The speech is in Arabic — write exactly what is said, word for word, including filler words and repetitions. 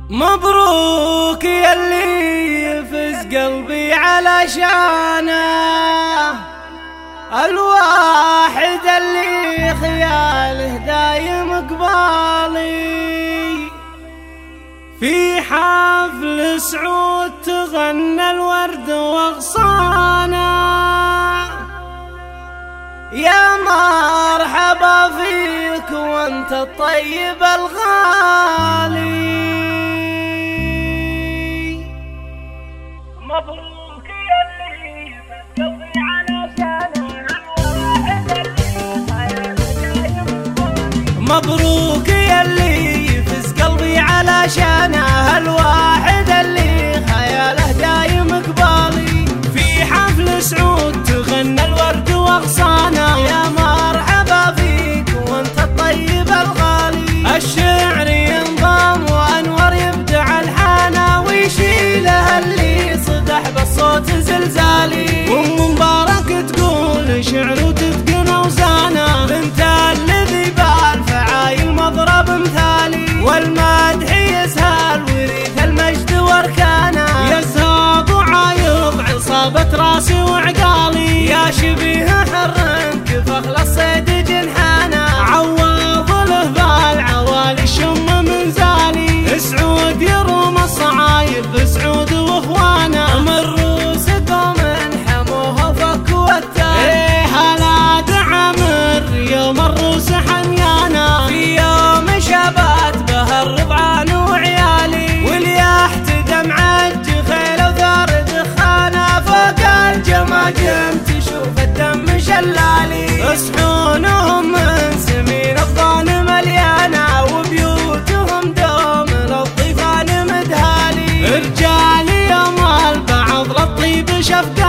مبروك يلي يفز قلبي علشانه، الواحد اللي خياله دايم قبالي. في حفل سعود تغنى الورد واغصانه، يا مرحبا فيك وانت الطيب الغالي. مبروك يلي يفز قلبي علشانه، الواحد اللي خياله دايم قبالي. مبروك يلي يفز قلبي علشانه، الواحد اللي خياله دايم قبالي. في حفل سعود تغنى الورد واغصانه، يا مرحبا فيك وانت الطيب الغالي. الشعر ينضم وانور يبدع الحانه، ويشيله اللي صدح بالصوت زلزالي. وام مبارك تقول شعر وتتقن اوزانه، بنت الذي بالفعايل مضرب مثالي. والمدح يسهل وريث المجد واركانه، يزهق وعايض عصابة راسي وعقالي. يا شبيه حر كفخ للصيد جنحانه، عوض له بالعوالي شم من زالي. سعود يروم الصعايب سعود واخوانه، من روسكم انحموه وفكوا التالي. ايه هلا دعمر يوم الروس حميانه، في يوم شبات به الرضعان وعيالي. واليحت دمع الجخيل وثار دخانه، فوق الجماجم تشوف الدم شلالي. صحونهم من سمين الضان مليانه، وبيوتهم دوم للضيفان مدهالي. رجال يوم البعض للطيب شفقه،